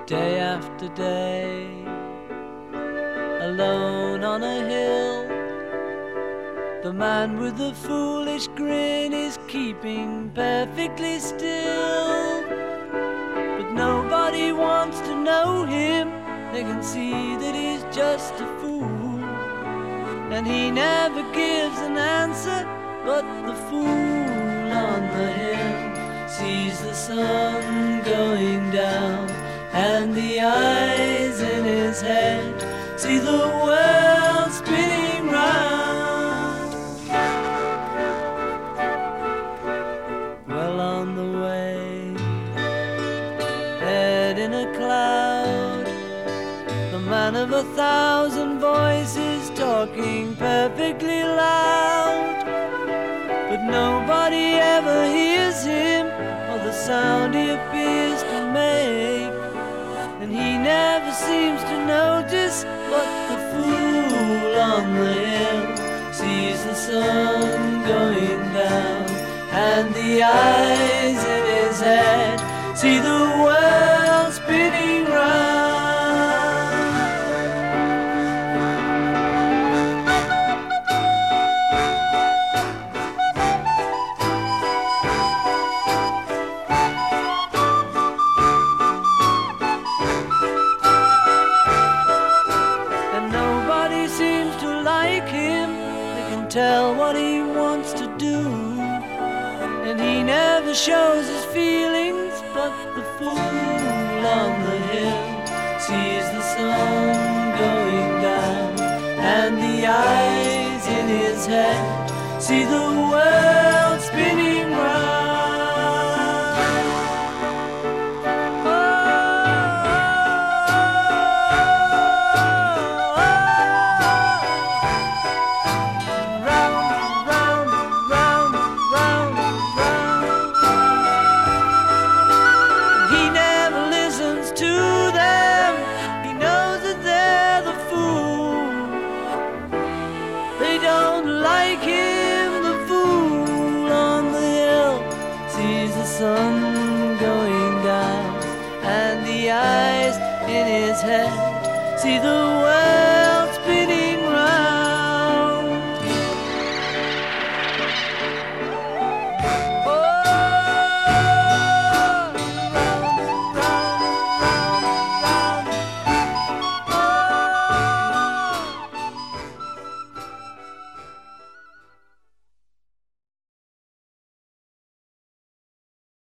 Day after day, alone on a hill, the man with the foolish grin is keeping perfectly still. But nobody wants to know him, they can see that he's just a fool. And he never gives an answer, but the fool on the hill sees the sun going down, and the eyes in his head see the world spinning round. Well on the way, head in a cloud, the man of 1,000 voices talking perfectly loud. But nobody ever hears him or the sound he appears to make, and he never seems to notice, but the fool on the hill sees the sun going down, and the eyes in his head see the world spinning round. Tell what he wants to do, and he never shows his feelings, but the fool on the hill sees the sun going down, and the eyes in his head see the world spinning round. Sun going down, and the eyes in his head see the world